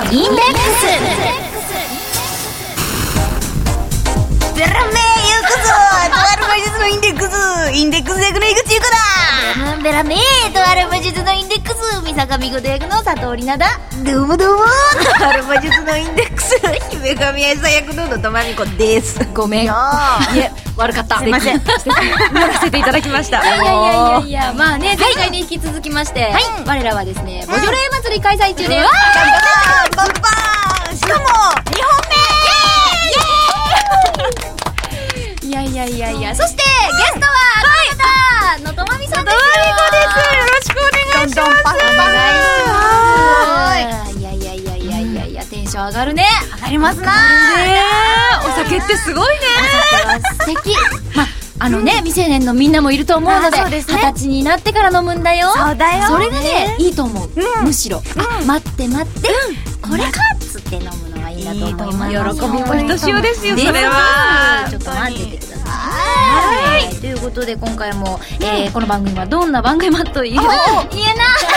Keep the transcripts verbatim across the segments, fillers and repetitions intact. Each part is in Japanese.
インデックス。 ベラメーゆくぞ、とある魔術のインデックス、インデックス役の井口ゆかだ。 ベラメー、とある魔術のインデックス、三坂美琴役の佐藤里奈だ。 どうもどうも、とある魔術のインデックス、姫神愛さ役の野戸まみこです。 ごめん。いえ、悪かった。 すいません。やらせていただきました。 いやいやいやいや、まあね、前回に引き続きまして、はい、我らはですね、ボジョレー祭り開催中です。わー、バンバン、しかもにほんめ。 いやいやいやいや、そしてゲストはこの方、野戸まみさんです。 野戸まみこです。よろしくお願いします。 どんどんパスお願いします。いやいやいやいやいやいや、テンション上がるね。 上がりますな。お酒ってすごいね。 お酒は素敵。まあのね、未成年のみんなもいると思うので、二十歳になってから飲むんだよ。 そうだよ。 それがね、いいと思う。むしろ、あ、待って待って、これかっつって飲むのがいいなと思います。 喜びもひとしおですよ、それは。 ちょっと待っててください。はい。ということで、今回も、えー、この番組はどんな番組かという、言えな、言えないよ。この番組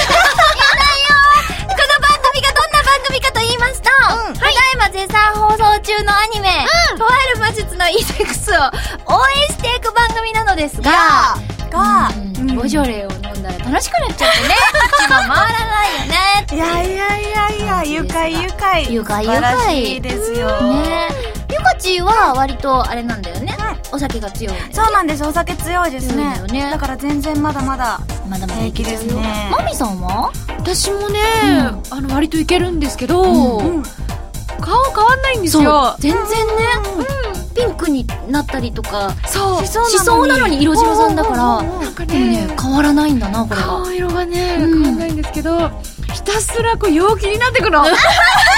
がどんな番組かと言いますと、ただいま絶賛放送中のアニメ、とある魔術のインデックスを応援していく番組なのですが、が、ボジョレーを飲んだら楽しくなっちゃってね、口が回らないよね。 いやいやいやいや、愉快愉快。 愉快愉快。 いいですよ。 ね。ゆかちは割とあれなんだよね。お酒が強い。 そうなんです、お酒強いですね。だから全然まだまだまだまだ平気ですね。 マミさんは？ 私もね、あの割といけるんですけど、顔変わんないんですよ。 全然ね、ピンクになったりとかそうしそうなのに色白さんだから、 なんかね変わらないんだな、これが。 顔色がね変わらないんですけど、ひたすらこう陽気になってくの。やばいのだから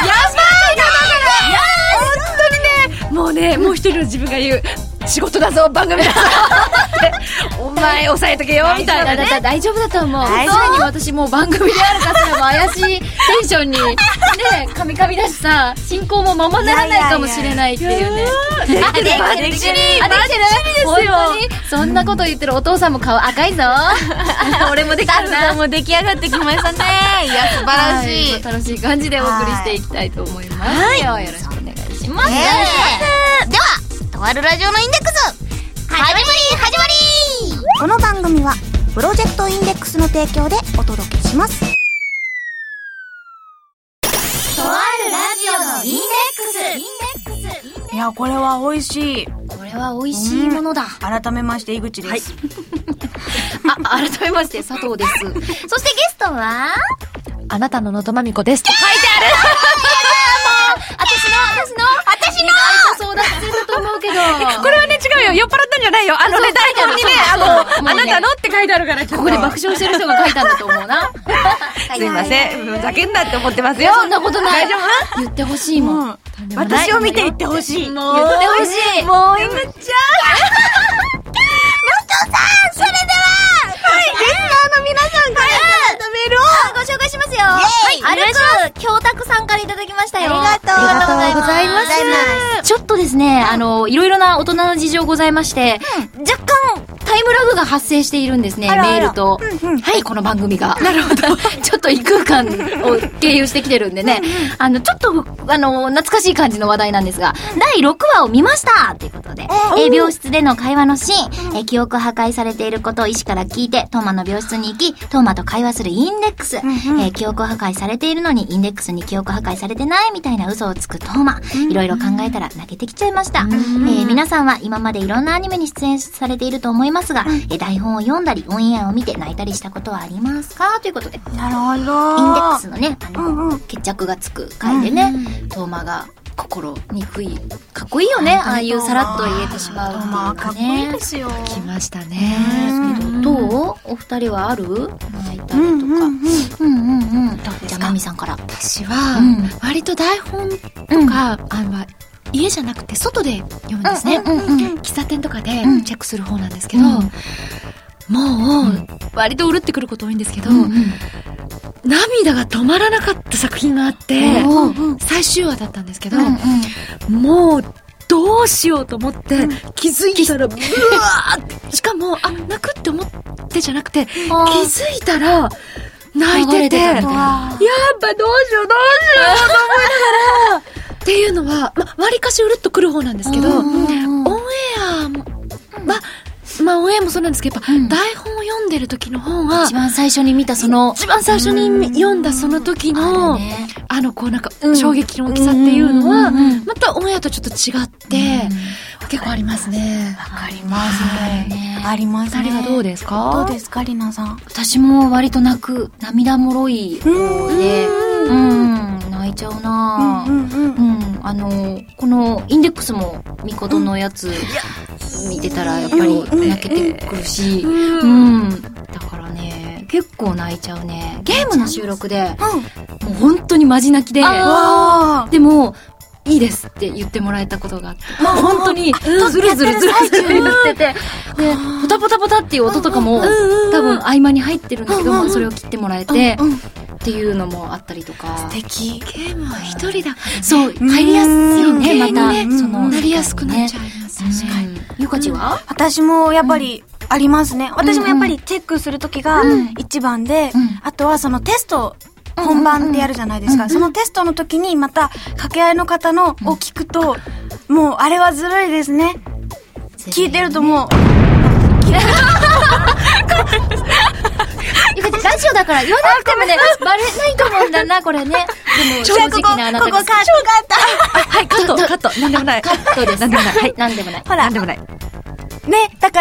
本当にね、もうね、もう一人の自分が言う、仕事だぞ、番組だぞお前抑えとけよみたいなね。 大丈夫だと思う。 常に私もう番組であるかすらも怪しいテンションにね、カミカミだしさ、進行もままならないかもしれないっていうね。 できる、できる、 できてる、本当にそんなこと言ってるお父さんも顔赤いぞ。俺もできたな。 もう出来上がってきましたね。いや、素晴らしい。 楽しい感じでお送りしていきたいと思います。はい、よろしくお願いします。では、とあるラジオのインデックス、始まり始まり。 この番組はプロジェクトインデックスの提供でお届けします。 とあるラジオのインデックス。 いや、これは美味しい。 これは美味しいものだ。 改めまして井口です。 あ、改めまして佐藤です。そしてゲストはあなたの野戸まみこですって書いてある。 私の私の私の意外と相談すると思うけど、 これはね違うよ、酔っ払ったんじゃないよ。あのね、台本にね、あのあなたのって書いてあるから、ちょっとここで爆笑してる人が書いたんだと思うな。 すいません、ふざけんなって思ってますよ。 そんなことない。 大丈夫？ 言ってほしいもん。 私を見て言ってほしい。 もう言ってほしい。 もう井口ちゃん。のとさん、それでは、はい、ゲスターの皆さんからいただいたメールをご紹介しますよ。はい、歩く京拓さんからいただきましたよ。 ありがとう。 ありがとうございます。ちょっとですね、あの、いろいろな大人の事情ございまして、若干タイムラグが発生しているんですね、メールと。はい、この番組が。なるほど。ちょっと異空間を経由してきてるんでね、あの、ちょっと、あの、懐かしい感じの話題なんですが、だいろくわを見ましたということで、え病室での会話のシーン、え記憶破壊されていることを医師から聞いて、トーマの病室に行き、トーマと会話するインデックス、え記憶破壊されているのにインデックスに記憶破壊されてないみたいな嘘をつくトーマ、いろいろ考えたら泣けてきちゃいました。えー、皆さんは今までいろんなアニメに出演されていると思いますが、え台本を読んだりオンエアを見て泣いたりしたことはありますかということで、 なるほど。 インデックスのね、あの、決着がつく回でね、トーマが心憎い、かっこいいよね、ああいうさらっと言えてしまうっていうかね。 かっこいいですよ。 来ましたね。 どう？お二人はある？泣いたりとか。うんうんうん。じゃあマミさんから。 私は割と台本とか、あの家じゃなくて外で読むんですね。喫茶店とかでチェックする方なんですけど、もう割とうるってくること多いんですけど、涙が止まらなかった作品があって、最終話だったんですけど、もうどうしようと思って気づいたらブワーって、しかもあ泣くって思ってじゃなくて気づいたら泣いてて、やっぱどうしようどうしようと思いながっていうのは、ま、割かしうるっとくる方なんですけど、オンエアも、ま、まあ、オンエアもそうなんですけど、やっぱ、うん、台本を読んでる時の方が、 一番最初に見たその、 一番最初に読んだその時の、あ, ね、あの、こうなんか、うん、衝撃の大きさっていうのは、またオンエアとちょっと違って、結構ありますね。 わかりますね。ありますね。 二人はどうですか？ どうですか、りなさん。 私も割と泣く、涙もろい方で、うん、泣いちゃうなぁ。うんうんうん。あの、このインデックスもミコトのやつ見てたらやっぱり泣けてくるし、うん。だからね、結構泣いちゃうね。ゲームの収録で、もう本当にマジ泣きで、でも、いいですって言ってもらえたことがあって、まあ、本当にズルズルズルズル言ってて、でポタポタポタっていう音とかも多分合間に入ってるんだけど、まあ、それを切ってもらえてっていうのもあったりとか。 素敵。 ゲームは一人だから、ね、 そう入りやすいね。またそのなりやすくなっちゃいます。確かに。 ゆかちは？ 私もやっぱりありますね。私もやっぱりチェックするときが一番で、あとはそのテスト本番ってやるじゃないですか。そのテストの時にまた掛け合いの方のを聞くと、もうあれはずるいですね。聞いてるともうラジオだから言わなくてもね、バレないと思うんだな、これね。でも正直なあなたが。 ここカットはい、カット、カット。なんでもない。 カットです。 なんでもない。はい、 なんでもない。 ほら、 なんでもない。 ね、だから、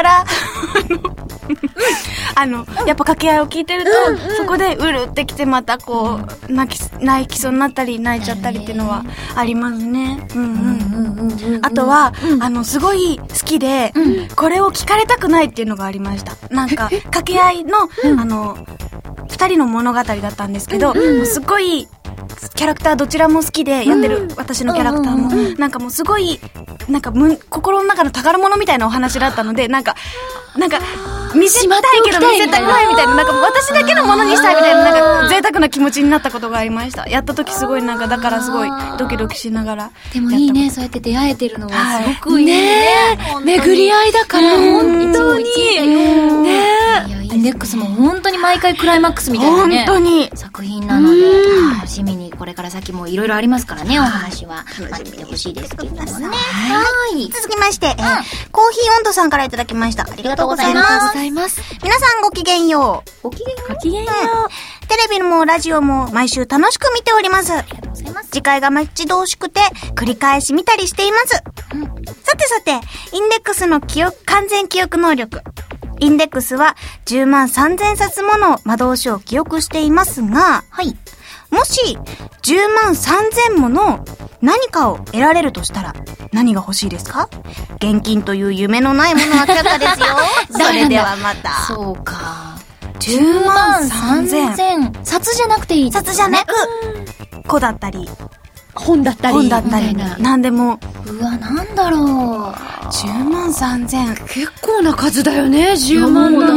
あの、やっぱ掛け合いを聞いてると、うんうん、そこでうるってきてまたこう、泣き、泣きそうになったり泣いちゃったりっていうのはありますね。うんうん。あとは、うん、あの、すごい好きで、うん、これを聞かれたくないっていうのがありました。なんか、掛け合いの、うん、あの、二人の物語だったんですけど、うん、すごい、キャラクターどちらも好きでやってる、うん、私のキャラクターも、うん、なんかもうすごいなんかむ心の中の宝物みたいなお話だったので、なんかなんか見せたいけど見せたくないみたいな、なんか私だけのものにしたいみたいな、なんか贅沢な気持ちになったことがありました。やった時すごいなんかだからすごいドキドキしながら。 でもいいね、そうやって出会えてるのはすごくいいね。 ね、巡り合いだから本当にね。 インデックスも本当に毎回クライマックスみたいなね、 本当に作品なので、楽しみにこれから先もいろいろありますからね、お話は待っててほしいですけどもね。 はい。続きまして、えー、コーヒー温度さんからいただきました。ありがとうございます。ありがとうございます。皆さんごきげんよう。 ごきげんよう。 ごきげんよう。テレビもラジオも毎週楽しく見ております。ありがとうございます。次回が待ち遠しくて繰り返し見たりしています。うん、さてさて、インデックスの記憶、完全記憶能力。インデックスはじゅうまんさんぜんさつもの魔導書を記憶していますが、はい。もし、じゅうまんさんぜんもの何かを得られるとしたら、何が欲しいですか？現金という夢のないものは却下ですよ。それではまた。 そうか。じゅうまんさんぜん。札じゃなくていいですね。 札じゃなく、子だったり、 本だったり、 本だったり、なんでも。 うわ、なんだろう。 じゅうまんさんぜん。 結構な数だよね、じゅうまんだって。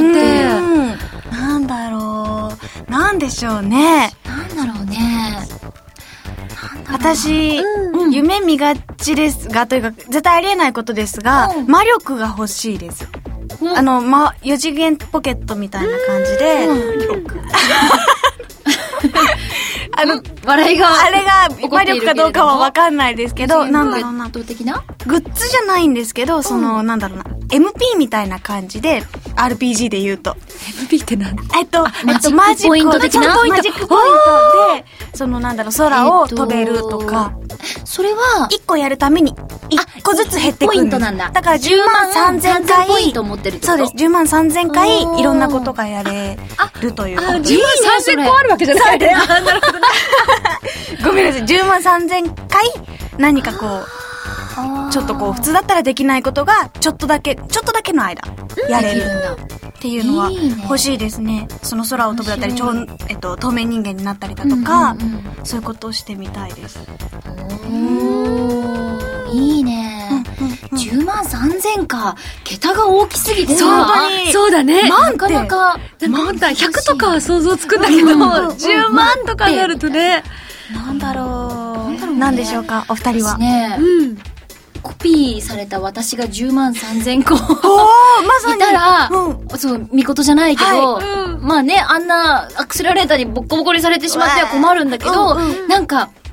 なんだろう。なんでしょうね。 なんだろうね。 私、うん、夢見がちですが、というか、絶対ありえないことですが、うん、魔力が欲しいです。うん、あの、ま、四次元ポケットみたいな感じで、うん、あの、 笑いが、 あれが魔力かどうかはわかんないですけど、なんだろうな。 的なグッズじゃないんですけど、その、うん、なんだろうな。エムピー みたいな感じで、アールピージー で言うと。 エムピー って何？ えっと、えっと、マジックポイント的なマジックポイントで、そのなんだろう、空を飛べるとか。 えっと、それは、 いっこやるために、いっこずつ減ってくる。 ポイントなんだ。 だからじゅうまんさんぜんかい。 ポイント持ってるってこと？ そうです。じゅうまんさんぜんかい、いろんなことがやれるということ。 じゅうまんさんぜんこあるわけじゃないね。 なるほどね。ごめんなさい。じゅうまんさんぜんかい、何かこう、ちょっとこう普通だったらできないことがちょっとだけちょっとだけの間やれるっていうのは欲しいですね。その空を飛ぶだったり超、えっと、透明人間になったりだとか、うんうんうん、そういうことをしてみたいです。 おー、いいね、うんうんうん、じゅうまんさんぜんか。桁が大きすぎてさ、 そうそうだね。 なかなかなんだひゃくとかは想像つくんだけど、うん、じゅうまんとかになるとね、 なんだろう、なんでしょうかお二人は。 ね、うんコピーされた私がじゅうまんさんぜんこおー、まさにいたら、うん、そう、見事じゃないけど、はいうん、まあね、あんなアクセラレーターにボッコボコにされてしまっては困るんだけど、うんうん、なんか、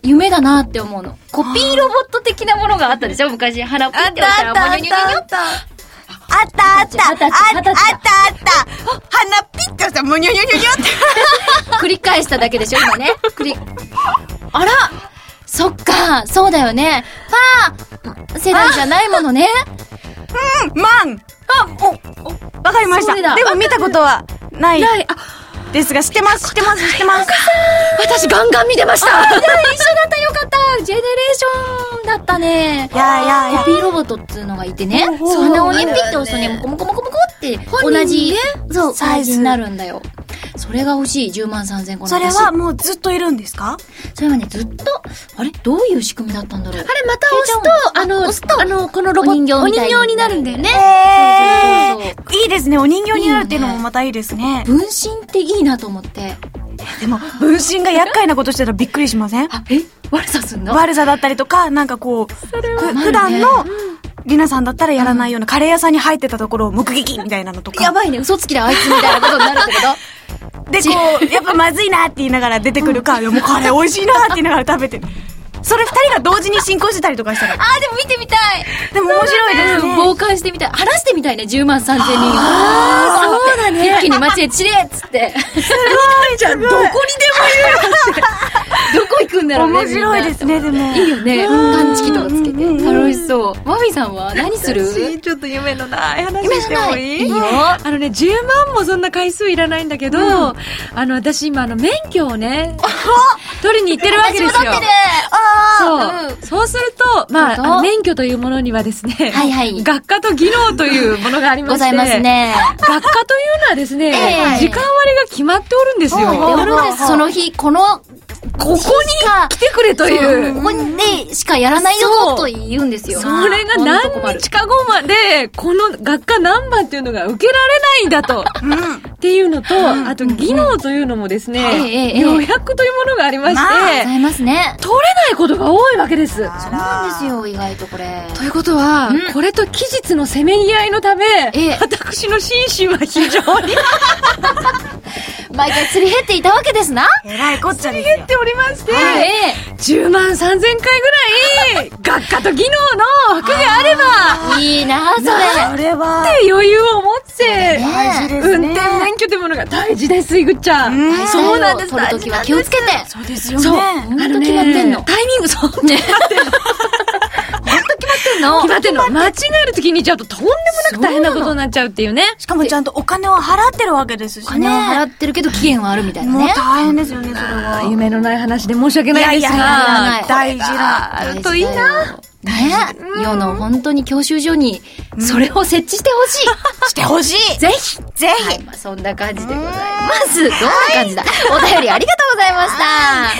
夢だなって思うの。コピーロボット的なものがあったでしょ昔。鼻ピッて押したら、もにょにょにょにょって。 あったあったあったあったあった鼻ピッて押したらもにょにょにょにょって繰り返しただけでしょ今ね。繰りあらそっかそうだよね。パー世代じゃないものね。 うんマンあおおわかりました。でも見たことはないないあですが知ってます知ってます知ってます。 私ガンガン見てました。 一緒だったよかった。ジェネレーションだったね。 いやいやいやコピーロボットっつうのがいてね、そ鼻をねピッて押すとねモコモコモコモコって同じそうサイズになるんだよ。それが欲しい。じゅうまんさんぜんこのそれはもうずっといるんですか？ それはねずっとあれどういう仕組みだったんだろう。あれまた押すとあの押すとあのこのロボットお人形になるんだよね。 へーそうそうそういいですね。お人形になるっていうのもまたいいですね。 分身っていいなと思って。 でも分身が厄介なことしてたらびっくりしません？ あえ悪さすんの？ 悪さだったりとかなんかこう普段のりなさんだったらやらないようなカレー屋さんに入ってたところを目撃みたいなのとか。 やばいね嘘つきだあいつみたいなことになるってことでこうやっぱまずいなって言いながら出てくるか、いやもうカレー美味しいなって言いながら食べてる。それ二人が同時に進行してたりとかしたら。 あーでも見てみたい。 でも面白いですね。 傍観してみたい。話してみたいね。じゅうまんさんぜんにん。 ああそうだね。 一気に街へ散れっつって。 すごいじゃあどこにでもいるよって。どこ行くんだろうね。 面白いですねでも。 いいよね。探知機とかつけて楽しそう。マミさんは何する？ 私ちょっと夢のない話してもいい？ いいよ。 あのねじゅうまんもそんな回数いらないんだけど、あの私今あの免許をね取りに行ってるわけですよ。 私も取ってる。 そう。そうすると、まあ、あの免許というものにはですね、 はいはい、 学科と技能というものがありまして、 ございますね。 学科というのはですね、えー、時間割が決まっておるんですよ。 おるんです。その日、この、 ここに来てくれという。 ここでしかやらないよと言うんですよ。 それが何日か後まで、この学科何番っていうのが受けられないんだと。うん、っていうのと、あと技能というのもですね、予約というものがありまして、まあ、 ございますね。 取れないことが多いわけです。そうなんですよ、意外とこれ。 ということは、うん、これと期日のせめぎ合いのため、ええ、私の心身は非常に毎回すり減っていたわけですな。 えらいこっちゃですよ。 すり減っておりまして、 はい、 じゅうまんさんぜんかいぐらい学科と技能の枠があればいいなそれ。 それはって余裕を持って、 大事ですね、 運転免許というものが大事です。いぐっちゃん、うん、 そうなんです。取るときは気をつけて。 そうですよね。 そう、本当決まってんの。 タイミングそうね。 本当決まってんの。 決まってんの。間違えるときにちゃうととんでもなく大変なことになっちゃうっていうね。 しかもちゃんとお金を払ってるわけですしね。お金を払ってるけど期限はあるみたいなね。 もう大変ですよね、それは。 夢のない話で申し訳ないですが。いやいやいや大事な。 あるといいな。 ね、うん、世の本当に教習所にそれを設置してほしい、 うん、してほしい。 ぜひぜひ、はい、まあ、そんな感じでございます。どんな感じだ、はい、お便りありがとうございました。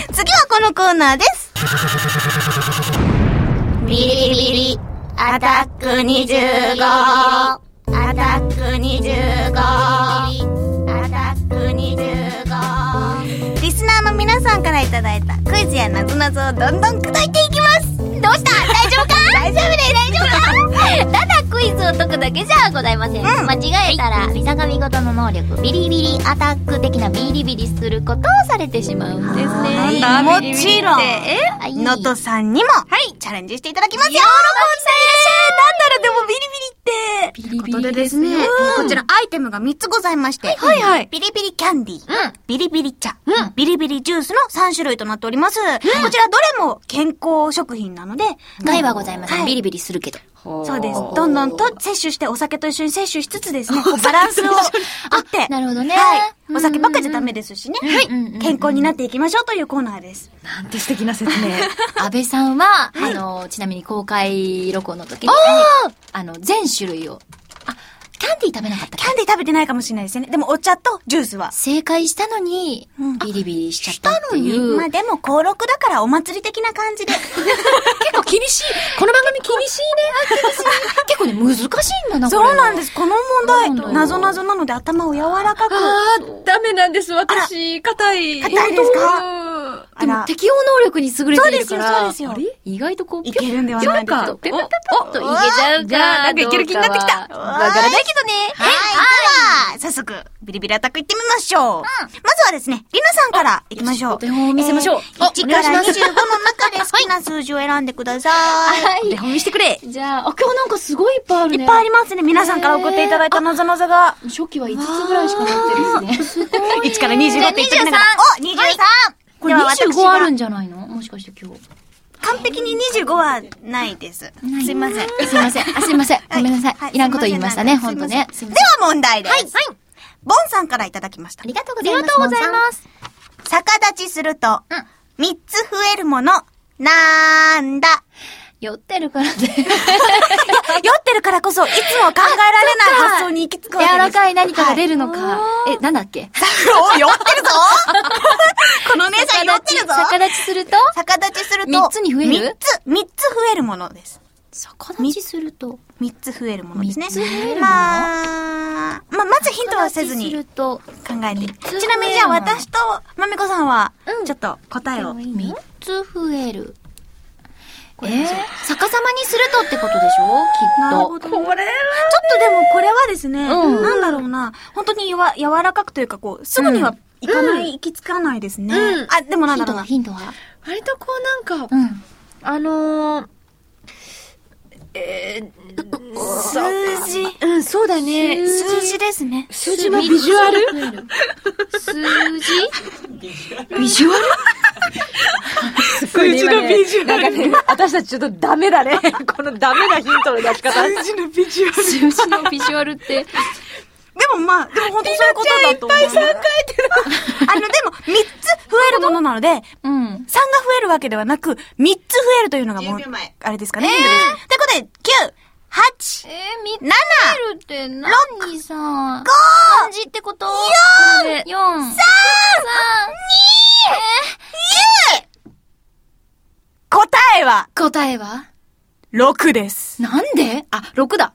次はこのコーナーです。ビリビリアタックにじゅうご、アタックにじゅうご、アタックにじゅうご。リスナーの皆さんからいただいたクイズやなぞなぞをどんどん砕いていきます。どうした？大丈夫か？大丈夫です、大丈夫か？ただクイズを解くだけじゃございません。うん、間違えたら、見境ごとの能力、ビリビリアタック的なビリビリすることをされてしまうんですね。もちろん、能登さんにも、はい、チャレンジしていただきますよ。喜んでー。なんだろう、でもビリビリって。ビリビリですね。こちらアイテムがみっつございまして、はいはい。ビリビリキャンディー、ビリビリ茶、ビリビリジュースのさん種類となっております。こちらどれも健康食品なので、 害はございません。ビリビリするけど。 そうです。どんどんと摂取してお酒と一緒に摂取しつつですね、バランスをとって。 なるほどね。 はい。お酒ばっかじゃダメですしね。はい。健康になっていきましょうというコーナーです。 なんて素敵な説明。 安倍さんは、あの、ちなみに公開録音の時に、あの、全種類を、あ、キャンディー食べなかったっけ？ キャンディー食べてないかもしれないですね。でもお茶とジュースは。 正解したのに、ビリビリしちゃったっていう。 まあでも登録だからお祭り的な感じで。 結構厳しい。この番組厳しいね。 厳しい。結構ね、難しいんだな、 これ。そうなんです。この問題、なぞなぞなので頭を柔らかく。 ああ、ダメなんです、私。硬い。 硬いですか？ でも適応能力に優れているから。 そうですよ、そうですよ。 あれ意外とこう、 いけるんではないか。 ピョンか。おっといけちゃうか。 じゃあ、なんかいける気になってきた。 わからないけどね。 はい。では、早速、ビリビリアタックいってみましょう。まずはですね、りなさんからいきましょう。 お手本を見せましょう。 いちからにじゅうごの中で好きな数字を選んでください。 はい。 お手本見してくれ。 じゃあ、あ、今日なんかすごいいっぱいあるね。 いっぱいありますね。皆さんから送っていただいたなぞなぞが。 初期はいつつぐらいしかなってるんですね。すごい。 いちからにじゅうごって言ってきながら。お !にじゅうさん! これにじゅうごあるんじゃないのもしかして今日。 完璧ににじゅうごはないです。すいません。 すいません。あ、すいません。ごめんなさい。いらんこと言いましたね、ほんとね。 では問題です。はい。はい。ボンさんからいただきました。 ありがとうございます。ありがとうございます。 逆立ちすると、みっつ増えるもの、なんだ。 酔ってるからね。酔ってるからこそ、いつも考えられない発想に行き着くわけです。 柔らかい何かが出るのか。え、なんだっけお、酔ってるぞこの姉さん酔ってるぞ逆立ちすると逆立ちすると、 みっつに増える ?みっつ、みっつ増えるものです。 逆立ちするとみっつ増えるものですね。 みっつ増えるものまあ、まあ、まずヒントはせずに考えて。ちなみにじゃあ私とまみこさんは、ちょっと答えを。 みっつ増える。えー、逆さまにするとってことでしょきっと。 なるほど。これは。ちょっとでもこれはですね、うん、なんだろうな、本当にやわ柔らかくというかこう、すぐにはいかない、うん、行き着かないですね。うん、あ、でもなんだろうな。 ヒントはヒントは割とこうなんか、 うん、 あのー、えー、 数字。 うん、そうだね。 数字ですね。 数字のビジュアル数字ビジュアル数字のビジュアル。なんかね、私たちちょっとダメだね。このダメなヒントの出し方。 数字のビジュアル。 数字のビジュアルって。 でもまあ、でも本当そういうことだと思う。いっぱいさん書いてる。あの、でも、みっつ増えるものなので、うん。さんが増えるわけではなく、みっつ増えるというのがもう、あれですかね。えー、ということで、きゅう、はち、 えー、みっつ増えるって何さ、ご、漢字ってこと ?よん、よん、さん、に、 答えは答えはろくです。 なんであ、ろくだ。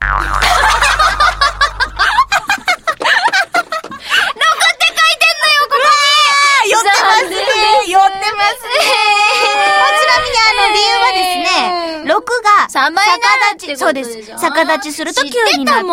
寄ってますね。寄ってますね。ちなみにあの理由はですね、ろくが逆立ち、そうです。逆立ちするときゅうになって、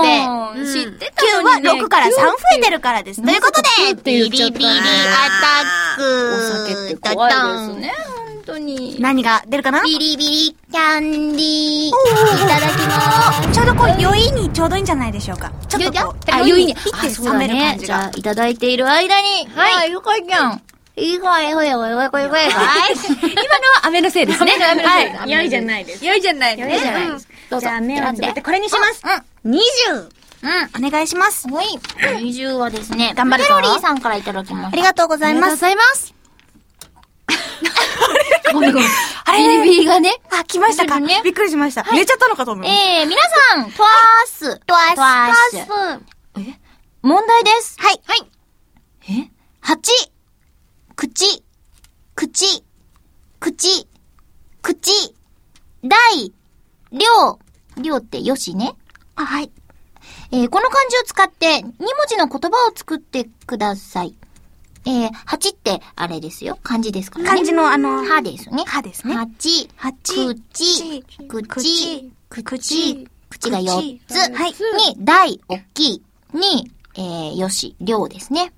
知ってたきゅうはろくからさん増えてるからです。ということで、ビリビリアタック。 お酒って怖いですね。本当に。 何が出るかな？ ビリビリキャンディー。いただきます。 ちょうどこう、酔いにちょうどいいんじゃないでしょうか。ちょっとこう、 あ、酔いに。 ピッて冷める感じが。 じゃあ、いただいている間に。はい。よかいゃん。いいかい、ほいほいほいほいほい。はい。今のは飴のせいですね。飴のせいです。 酔いじゃないです。 酔いじゃないです。 酔いじゃないです。どうぞ。じゃあ、目をつぶってこれにします。うん。にじゅう。うん。お願いします。 はい。にじゅうはですね、 頑張るぞ。 メロリーさんからいただきます。 ありがとうございます。 ありがとうございます。ごめんごめん。あれビリビリがね。 あ、来ましたか。びっくりしました。寝ちゃったのかと思う。 えー、皆さん、トワース。トワース。トワース。え問題です。 はい。 はい。えはち、口、口、口、口、大、量、量ってよしね。 あ、はい。 えー、この漢字を使ってに文字の言葉を作ってください。えー、八ってあれですよ。漢字ですからね。 漢字のあの、 歯ですね。 歯ですね。 八、 八、 口、口、口、口が四つ。 はい。 に、大、大きい。に、えー、よし、量ですね。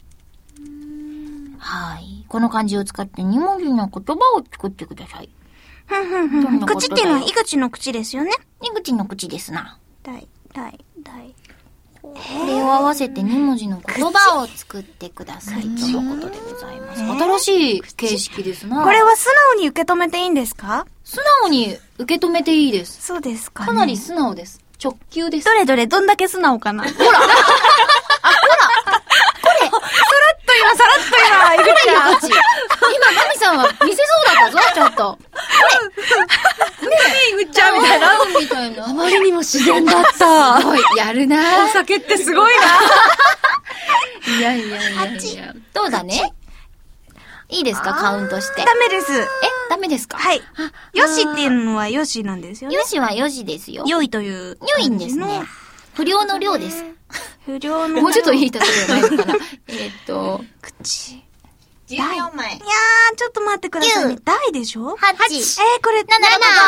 はい。この漢字を使ってに文字の言葉を作ってください。 ふんふんふん。口っていうのは井口の口ですよね。 井口の口ですな。 大、大、大。 これを合わせてに文字の言葉を作ってくださいということでございます。新しい形式ですな。 これは素直に受け止めていいんですか？ 素直に受け止めていいです。 そうですかね。 かなり素直です。直球です。 どれどれどんだけ素直かな。ほらあ、ほらこれさらっと今、さらっと今、井口が。 今、マミさんは見せそうだったぞ、ちょっと。 ねえ、言っちゃうみたいな。 みたいな。 あまりにも自然だった。 すごい、やるな。 お酒ってすごいな。 いやいやいやいや。どうだね？いいですか、カウントして。 ダメです。 え、ダメですか？ はい。よしっていうのはよしなんですよね。 よしはよしですよ。 良いという。 良いんですね。不良の量です。 不良の。 もうちょっといい例えはないのかな。えっと、口。 じゅうよんまい。 いやー、ちょっと待ってくださいね。大でしょはち。 えー、これ、 なな。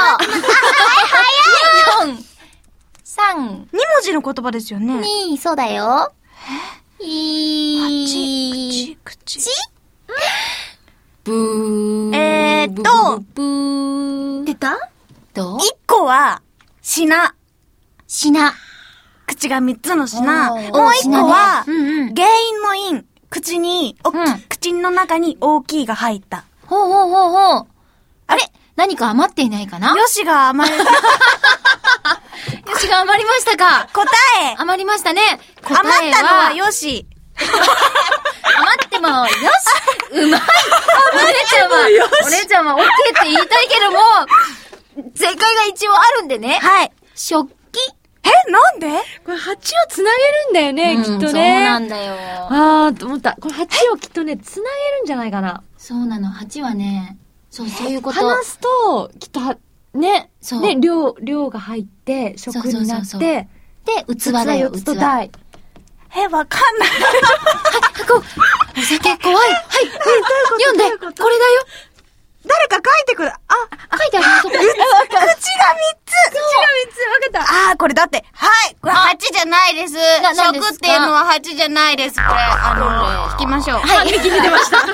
よん。さん。 に文字の言葉ですよね。 に、そうだよ。えい、口、口。 ブー。 えーっと、 ブー。 出たどう一個は、品。 品。 口が三つの品。 おーもう一個は、 品ねうんうん原因の因。口に、おっきうん口の中に大きいが入った。 ほうほうほうほう。あれ何か余っていないかなよしが余る。 よしが余りましたか答え余りましたね。答えは余ったのはよし。 余っても、よしうまいお姉ちゃんは、お姉ちゃんは オーケー って言いたいけども、正解が一応あるんでね。 はい。 食器。 え、なんでこれはちをつなげるんだよね、 うんきっとね。 そうなんだよ。 あー、と思った。これはちをきっとね、つなげるんじゃないかな。 そうなの、はちはね、そう、そういうこと。 話すと、きっとは、ね、 そうね、量、量が入って、食になっそうそうそうそうて、 で、器だよ、 よっつと器。 大。 え、わかんない。 こうお酒怖い。はい。読んで。これだよ。 誰か書いてくる。あ、 書いてあるよ、そこ。 口が三つ。口が三つ。わかった。あー、これだって、はい。これはちじゃないです。 ななんですか食っていうのははちじゃないです。これ、あの、引きましょう。 はい。右に出ました。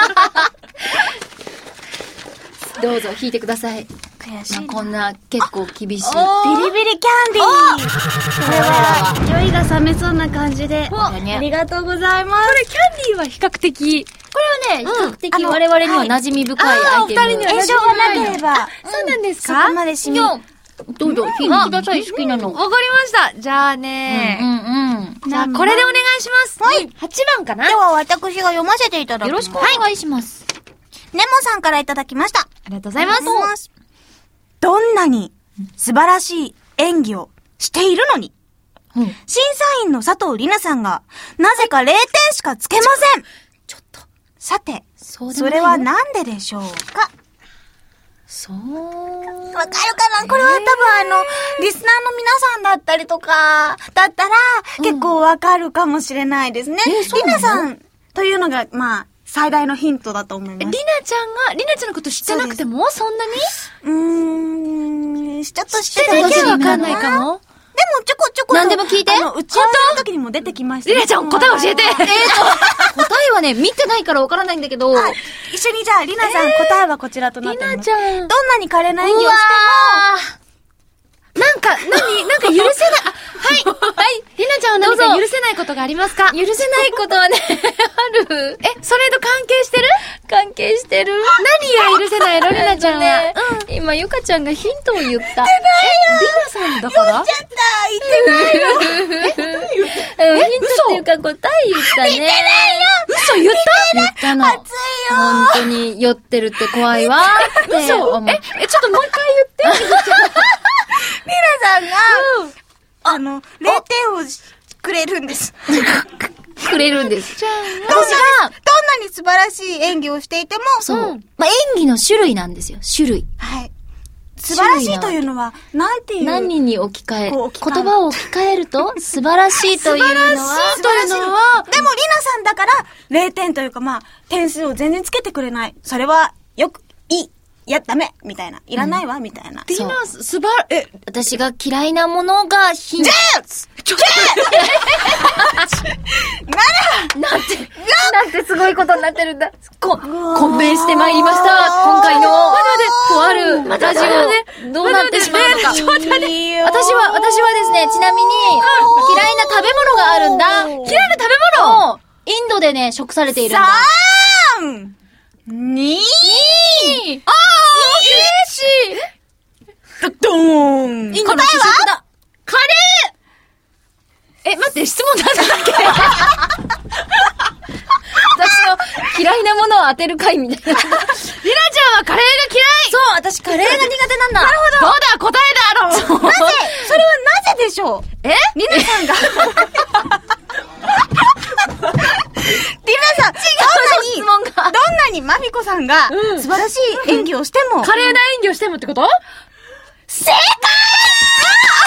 どうぞ、引いてください。 悔しいな。 まあ、こんな、結構厳しい。 ビリビリキャンディー。これは、酔いが冷めそうな感じで。 だねありがとうございます。 これ、キャンディーは比較的、 これはね、比較あ的の我々には馴染み深いアイテム。 あーお二人には炎症がなければ、 そうなんですそかこまでしみ。 いやどうぞ、引いてください、好きなの。 わかりました。じゃあね、 うんうん。 じゃあこれでお願いします。はい。はちばんかな。 では、私が読ませていただきます。 よろしくお願いします。 ネモさんからいただきました。 ありがとうございます。 す。どんなに素晴らしい演技をしているのに、 うん。 審査員の佐藤里奈さんが、なぜかれいてんしかつけません。 ちょっと。 さて、 そうでもないよそれはなんででしょうか？ そう。 わかるかな？これは多分あの、リスナーの皆さんだったりとか、だったら、結構わかるかもしれないですね。 えそうなのりなさんというのが、まあ、最大のヒントだと思います。 りなちゃんが、りなちゃんのこと知ってなくてもそんなにうーん、ちょっと知ってだたけどけわかんないかも。 でもちょこちょこ。 何でも聞いてあの、打ち合わせの時にも出てきました。 りなちゃん、答え教えて。 えーと、答えはね、見てないからわからないんだけど。 はい。一緒にじゃあ、りなさん、答えはこちらとなっりております。 なちゃん。 どんなに華麗な演技をしても、 なんか、なに、なんか許せない。あ、はい。はい。りなちゃんは何か許せないことがありますか？ 許せないことはね、ある。 え、それと関係してる？ 関係してる。 何が許せないのりなちゃんは。 ね、今、ゆかちゃんがヒントを言った。 え、りなさんだからちゃった言ってないよ。 うんヒントっていうか答え言ったね。言ってないよ嘘言った言ったの。 熱いよ本当に酔ってるって怖いわって嘘思う。 え、え、ちょっともう一回言って。 りなさんが、あの、れいてんをくれるんです。 くれるんです。 どん私なが、 に、どんなに素晴らしい演技をしていても、 そう、 うんまあ、演技の種類なんですよ。種類。 はい。素晴らしいというのは、なんていう。 何に置き換え、 こう置き換え言葉を置き換えると、素晴らしいというのは、 素晴らしいのは、でも、りなさんだから、れいてんというか、まあ、点数を全然つけてくれない。それは、よく、いい。いや、ダメみたいな。いらないわ、みたいな。 りな、すばら、え、 私が嫌いなものがヒント。 ちょっなんて、なんてすごいことになってるんだ。こ、混迷してまいりました。今回の、とあるラジオ、どうなってしまうのか。 ちょっと待っていいよ私は、私はですね、ちなみに、嫌いな食べ物があるんだ。嫌いな食べ物を、インドでね、食されているんだ。 さん、に、 あー、嬉しいドーンインドの主食だ。カレえ、待って、質問なんだっけ？ ー私の嫌いなものを当てる回みたいな。 りなちゃんはカレーが嫌い。 そう、私カレーが苦手なんだ。なるどうだ、答えだろう。 なぜそれはなぜでしょうえりなさんが。りなさん、どんなに、 質問がどんなにまみこさんがうん素晴らしい演技をしても、 カレーな演技をしてもってこと？ 正解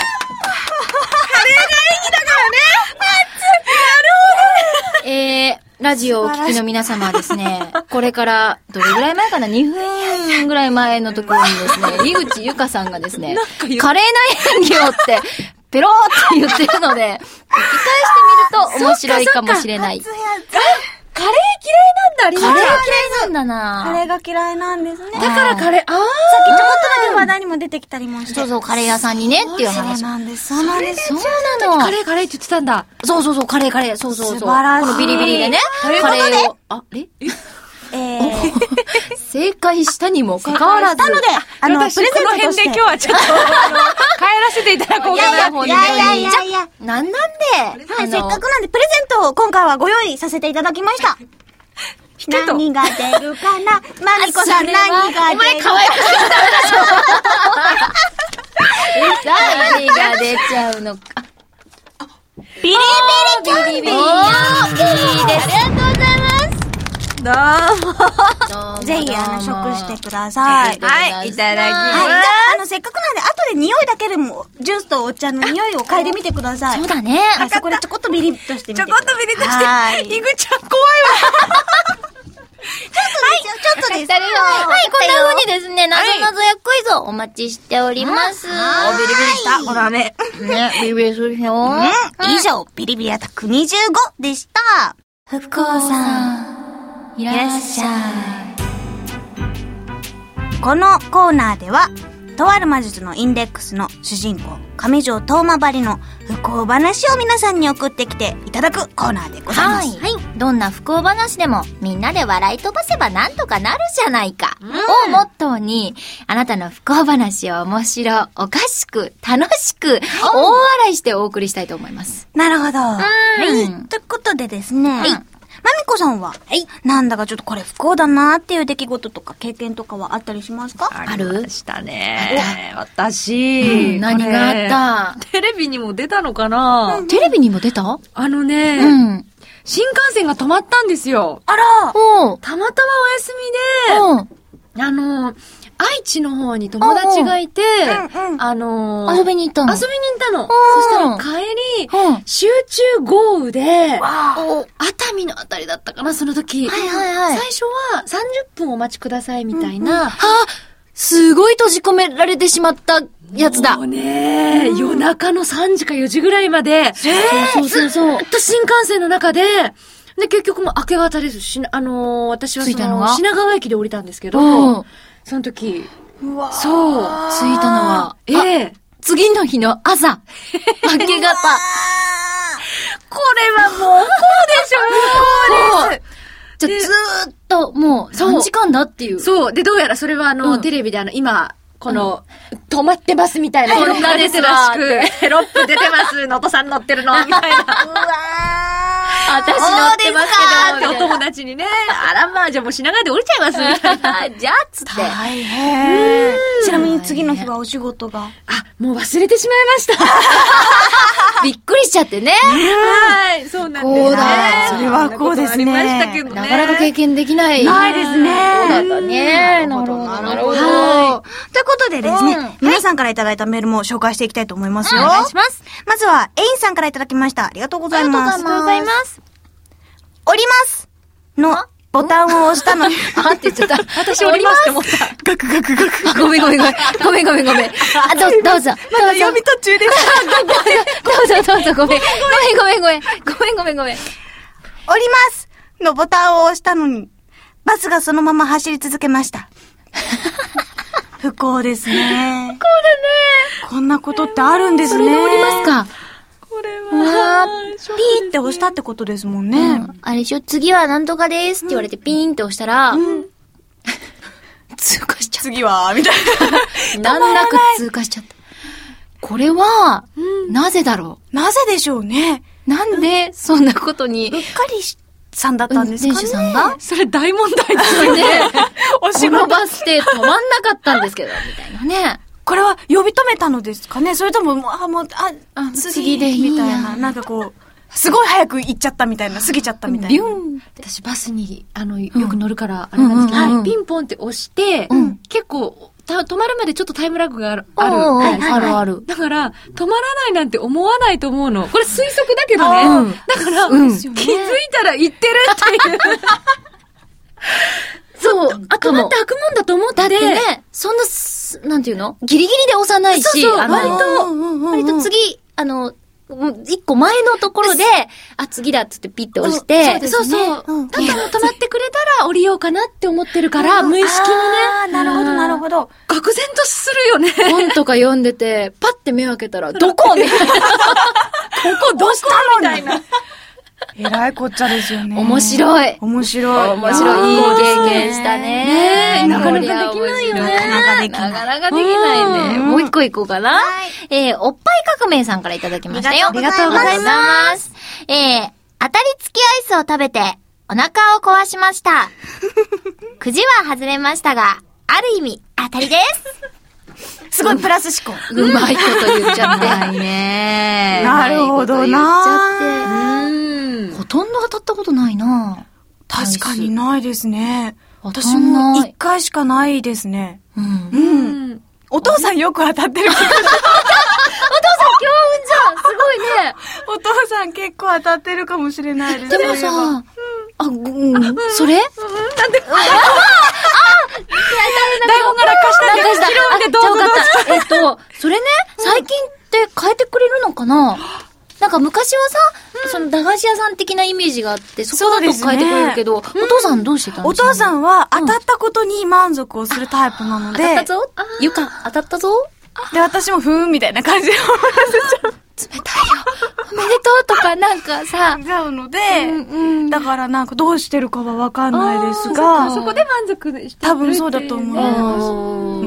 カレーな演技だからねえー、 ラジオをお聞きの皆様はですね、これから、どれぐらい前かな ?に 分ぐらい前のところにですね、井口ゆかさんがですね、華麗な演技をって、ペローって言ってるので、聞き返してみると面白いかもしれない。 カレー嫌いなんだ、リナちゃん。 カレー嫌いなんだな。 カレーが嫌いなんですね。 だからカレー、あー。さっきちょこっとだけ話題にも出てきたりもして。 そうそう、カレー屋さんにねっていう話。 そうなんです、そうなんです。 そうなの。 カレーカレーって言ってたんだ。 そうそうそう、カレーカレー。そうそうそう。 素晴らしい。 このビリビリでね。 ということで。 カレーを、あ、ええー、 正解したにもかかわらず。 なので、あの、プレゼントとして。この辺で今日はちょっと、帰らせていただこうかな。 いやいやいやいやいや。 なんなんで、 はい、せっかくなんでプレゼントを今回はご用意させていただきました。何が出るかなマミコさん何が出るかなお前可愛くしてた何が出ちゃうのか。 ビリビリキャンディー。 ビリビリ。いいです。ありがとうございます。 どうも。ぜひ、あの、食してください。 はい、いただきます。 はい、あの、せっかくなんで、後で匂いだけでも、ジュースとお茶の匂いを嗅いでみてください。 そうだね。 はい、そこでちょこっとビリッとしてみて。 ちょこっとビリッとして。 はい。 イグちゃん怖いわ。 ちょっとです。 はい、こんな風にですね、なぞなぞやクイズをお待ちしております。 お、ビリビリした。これはね。 ね、ビリビリするよ。 以上、ビリビリアタックにじゅうごでした。 福子さん、いらっしゃい。このコーナーでは、とある魔術のインデックスの主人公、上条東馬張りの不幸話を皆さんに送ってきていただくコーナーでございます。 はい。どんな不幸話でもみんなで笑い飛ばせばなんとかなるじゃないか、うん、をモットーに、あなたの不幸話を面白、おかしく、楽しく、大笑いしてお送りしたいと思います。 なるほど。 はい。ということでですね。 はい。 まみこさんは、はい、なんだかちょっとこれ不幸だなっていう出来事とか経験とかはあったりしますか？ ある？ありましたね。私、 うん、何があった？ テレビにも出たのかな、 うん、テレビにも出た？ あのね、 うん、 新幹線が止まったんですよ。 あら、 おたまたまお休みで、あの、愛知の方に友達がいて、 うんうん、 あのー、 遊びに行ったの遊びに行ったの。そしたら帰り、うん、集中豪雨で、熱海のあたりだったかな、その時。 はいはいはい。 最初はさんじゅっぷんお待ちくださいみたいな。うんうん、はあ、すごい閉じ込められてしまったやつだ。 もうね、うん、夜中のさんじかよじぐらいまで、 そうそうそう。 ずっと新幹線の中で、で、結局も明け方ですし、あのー、私はその品川駅で降りたんですけど、うんその時、 うわそう、 着いたのは、 ええ次の日の朝、明け方。 これはもう、こうでしょ、こうです。 じゃ、ずーっと、もう、さんじかんだっていう。 そう。で、どうやらそれはあの、うん、テレビであの、今、この、うん、止まってますみたいな。 こんなですらしく、 テロップ出てます、のとさん乗ってるの、みたいな。うわ私乗ってますけど、 ってお友達にね、あらまあ、じゃあもう品川で降りちゃいますみたいな。 じゃあ、つって。 大変。ちなみに次の日はお仕事が。 あ、もう忘れてしまいました。 びっくりしちゃってね。 はい、そうなんですね。 こうだ。それはこうですね。 なかなか経験できない。 ないですね。 そうだったね。なるほど、なるほど。はい。 ということでですね、皆さんからいただいたメールも紹介していきたいと思いますよ。 お願いします。 まずは、エインさんからいただきました。ありがとうございます。 ありがとうございます。 降りますのボタンを押したのに。 あって言っちゃった。 私降りますって思った。 ガクガクガク。 ごめんごめんごめん。ごめんごめんごめん。あ、どうぞどうぞ。 まだ読み途中です。 どうぞどうぞごめん。ごめんごめんごめん。ごめんごめんごめん。 降りますのボタンを押したのに、バスがそのまま走り続けました。不幸ですね。 不幸だね。 こんなことってあるんですね。 それで降りますか。 これは、ピーって押したってことですもんね。うん、 あれでしょ、次はなんとかですって言われてピーンって押したら、うん、通過しちゃった。 次は、みたいな。難なく通過しちゃった。これは、うん、なぜだろうなぜでしょうね。 なんで、そんなことに。 うっかりさんだったんですかね。 運転手さんがそれ大問題ですよね。 お仕事。このバス停止まんなかったんですけど、みたいなね。 これは呼び止めたのですかねそれとも、あ、もう、あ、 あ次でいいみたいな。なんかこう、すごい早く行っちゃったみたいな、過ぎちゃったみたいな。ビュン私バスに、あの、よく乗るから、あれなんですけど、うん、ピンポンって押して、うん、結構た止まるまでちょっとタイムラグがある。ある。 はいはい、あるある。 だから、止まらないなんて思わないと思うの。これ推測だけどね。うん、だから、うん、気づいたら行ってるっていう。そう。あ、止まって開くもんだと思って。 だってね、そんな、なんていうのギリギリで押さないし、 そうそうあの割と、割と次、あの、一個前のところで、あ、次だっつってピッて押して、 そうそうそう。うん、ただ止まってくれたら降りようかなって思ってるから、無意識にね。 ああ、なるほど、なるほど。 愕然とするよね。 本とか読んでて、パッて目を開けたら、どこみたいな。ここどうしたみたいな。 えらいこっちゃですよね。 面白い。 面白い。 面白い。いい経験したね。 ねえ、なかなかできないよね。 なかなかできない。 なかなかできないね。もう一個いこうかな。えー、おっぱい革命さんからいただきましたよ。 ありがとうございます。 えー、当たり付きアイスを食べて、お腹を壊しました。くじは外れましたが、ある意味、当たりです。 すごいプラス思考。 うまいこと言っちゃって。 ないね。 なるほどな。 言っちゃって。ほとんど当たったことないな。 確かにないですね。私も一回しかないですね。うん。うん。お父さんよく当たってる。お父さん強運じゃん。すごいね。 お父さん結構当たってるかもしれないです。 でもさ、あ、うん、それ？なんで？ああ、 台本が落下したんで、 落下した。 拾うんでどうぞどうぞ。 えっと、それね、最近って変えてくれるのかな？なんか昔はさ、うん、その駄菓子屋さん的なイメージがあって、そこだと変えてくれるけど、ね、お父さんどうしてたんですか？ お父さんは当たったことに満足をするタイプなので。 当たったぞゆか、当たったぞで、私もふーんみたいな感じで思わせちゃう。 冷たいよ。おめでとうとかなんかさ。 ちゃうので、うんうん、だからなんかどうしてるかはわかんないですが。 そ, そこで満足してる。 多分そうだと思います。 うん。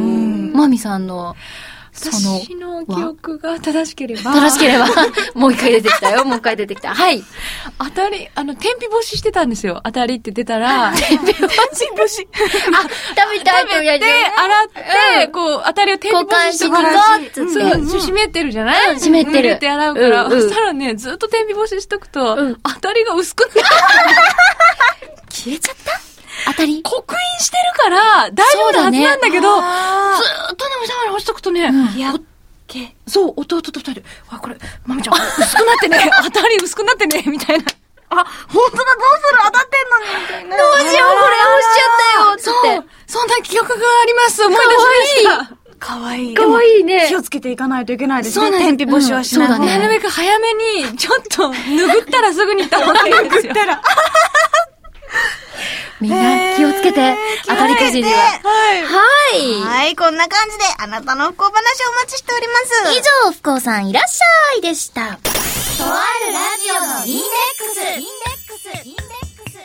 マミさんの、 私の記憶が正しければ。 正しければ。もう一回出てきたよ。もう一回出てきた。はい。 当たり、あの、天日干ししてたんですよ。当たりって出たら。 天日干し干し。あ、食べたいとやって、洗って、うん、こう、当たりを天日干ししてくると、そう、湿ってるじゃない？ 湿ってる。 って洗うから、うんうん、そしたらね、ずっと天日干ししとくと、うん、当たりが薄くなる。 消えちゃった？当たり刻印してるから、大丈夫なはずなんだけど、ずーっとね、おしゃべり干しとくとね、 うん、やっけ。 そう、弟と二人で、あ、これ、まみちゃん、薄くなってね、当たり薄くなってね、みたいな。 あ、本当だ、どうする当たってんのに、みたいな。 どうしよう、これ干しちゃったよ、 つって。そう、そんな記憶があります。思い出しました。 かわいい。 かわいいね。 気をつけていかないといけないですね。天日干しはしない。 そうだね。なるべく早めに、ちょっと、拭ったらすぐに行った方がいいですよ。拭ったら。 みんな気をつけて、当たりくじには。 はい。 はい。 はい、こんな感じで、あなたの不幸話をお待ちしております。 以上、不幸さんいらっしゃいでした。とあるラジオのインデックス。インデックス。インデックス。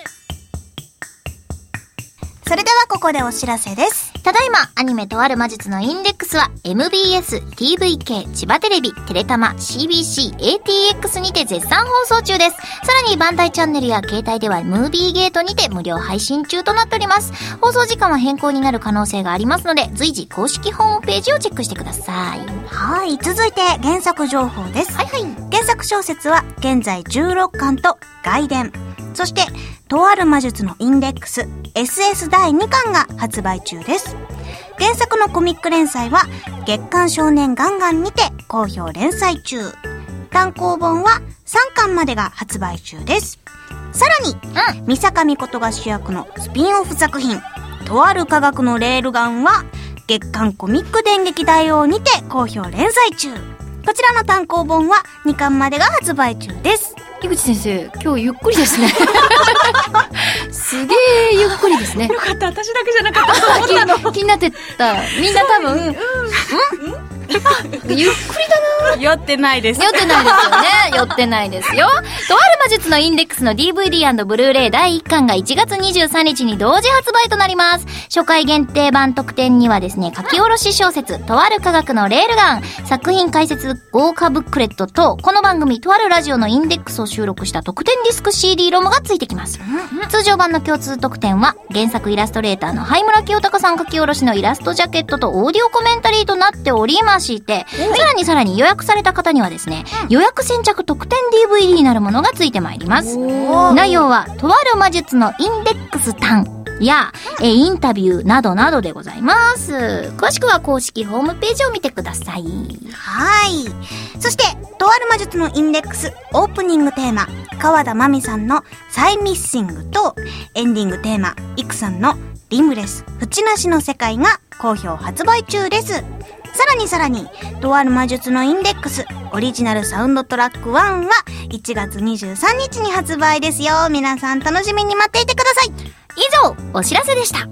それではここでお知らせです。 ただいま、アニメとある魔術のインデックスは エムビーエス、ティーブイケー、千葉テレビ、テレタマ、シービーシー、エーティーエックス にて絶賛放送中です。さらにバンダイチャンネルや携帯ではムービーゲートにて無料配信中となっております。放送時間は変更になる可能性がありますので、随時公式ホームページをチェックしてください。 はい、続いて原作情報です。 はいはい。 原作小説は現在じゅうろっかんと外伝。そして、とある魔術のインデックス エスエス だいにかんが発売中です。原作のコミック連載は月刊少年ガンガンにて好評連載中。単行本はさんかんまでが発売中です。さらに、うん、三坂美琴が主役のスピンオフ作品、とある科学のレールガンは月刊コミック電撃大王にて好評連載中。こちらの単行本はにかんまでが発売中です。 井口先生、今日ゆっくりですね。すげえゆっくりですね。 よかった、私だけじゃなかったと思ったの。 気になってた。みんな多分、うん、うんゆっくりだな。 酔ってないです。 酔ってないですよね。酔ってないですよ。とある魔術のインデックスの ディーブイディー& ブルーレイだいいっかんがいちがつにじゅうさんにちに同時発売となります。初回限定版特典にはですね、書き下ろし小説、とある科学のレールガン、作品解説豪華ブックレットと、この番組とあるラジオのインデックスを収録した特典ディスク シーディー ロムがついてきます。うん、通常版の共通特典は、原作イラストレーターの灰村清隆さん書き下ろしのイラストジャケットとオーディオコメンタリーとなっておりまして、さらにさらに予約された方にはですね、うん、予約先着特典 ディーブイディー なるものがついてまいります。内容は、とある魔術のインデックス単、 や、えインタビューなどなどでございます。詳しくは公式ホームページを見てください。 はい。そして、とある魔術のインデックスオープニングテーマ、川田真美さんのサイミッシングと、エンディングテーマ、イクさんのリムレス、縁なしの世界が好評発売中です。さらにさらに、とある魔術のインデックスオリジナルサウンドトラックワンはいちがつにじゅうさんにちに発売ですよ。皆さん楽しみに待っていてください。 以上、お知らせでした。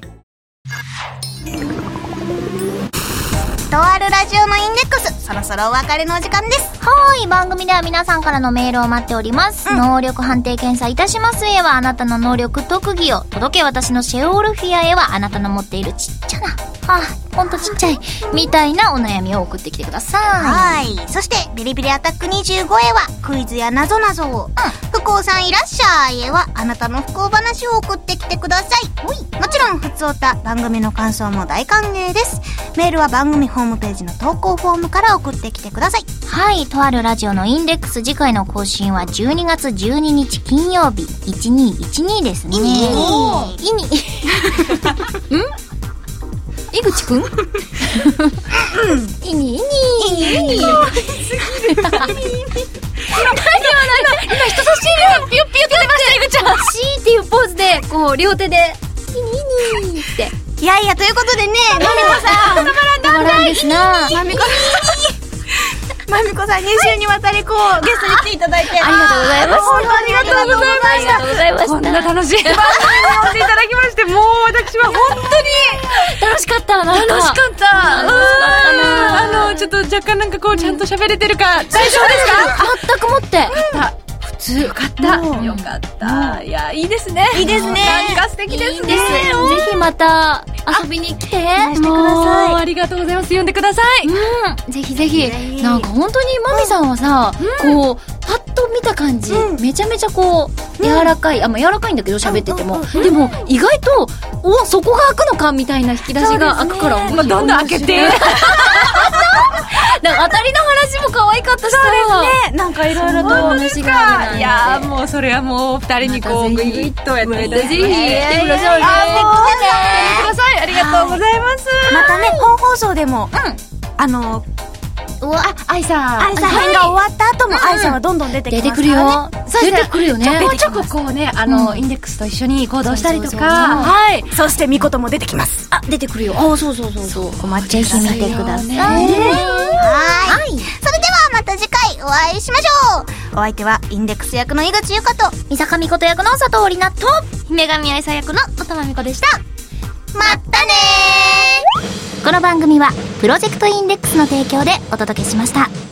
とあるラジオのインデックス、そろそろお別れのお時間です。 はい、番組では皆さんからのメールを待っております、うん、能力判定検査いたしますへはあなたの能力特技を、届け私のシェオルフィアへはあなたの持っているちっちゃな、あ、ほんとちっちゃいみたいなお悩みを送ってきてください。 はい。そしてビリビリアタックにじゅうごへはクイズやなぞなぞを、うん、不幸さんいらっしゃいへはあなたの不幸話を送ってきてください。もちろんふつおた番組の感想も大歓迎です。メールは番組ホームページの投稿フォームから送ってきてください。 はい、とあるラジオのインデックス次回の更新はじゅうにがつじゅうににち金曜日いちにいちにですね。いにいにん井口くんいにいにいにいに今人差し指がピュッピュッって出ました。井口ちゃんシーっていうポーズでこう両手でいにいにっていやいやということでね、まみこさんたまらんですな。 まみこまみこさんに週にわたりこうゲストに来ていただいてありがとうございます。 本当ありがとうございました。 ありがとうございました。 こんな楽しい番組に呼んでいただきまして、もう私は本当に楽しかった。なんか楽しかった。 楽しかったな。 あのちょっと若干なんかこうちゃんと喋れてるか大丈夫ですか？ 全くもって普通。よかったよかった。いやいいですね。 いいですね。 なんか素敵ですね。 ぜひまた遊びに来てしてください。 ありがとうございます。呼んでください。 うん、ぜひぜひ。なんか本当にマミさんはさ、こうパッと見た感じ、めちゃめちゃこう柔らかい、あ、まあ柔らかいんだけど喋ってても、でも意外とおそこが開くのかみたいな引き出しが開くから、 まあどんどん開けて。 なんか当たりの話も可愛かったしさ。 そうですね。なんかいろいろとお話がある。 いやもうそれはもう二人にこうグイグイっとやっていただいて、ぜひ来てくださいね。 来てください。 ありがとうございます。 またね本放送でもあのうわ、あいさあいさ編が終わった後もあいさはどんどん出てきますからね。 出てくるよ。出てくるよね。 ちょこちょここうね、あのインデックスと一緒に行動したりとか、はい。 そしてみことも出てきます。 あ、出てくるよ。あ、そうそうそうそう。ぜひ見てください。はい。 それではまた次回お会いしましょう。お相手はインデックス役の井口ゆかと三坂美琴役の佐藤里奈と姫神愛さ役の音間美子でした。 まったねー。 この番組はプロジェクトインデックスの提供でお届けしました。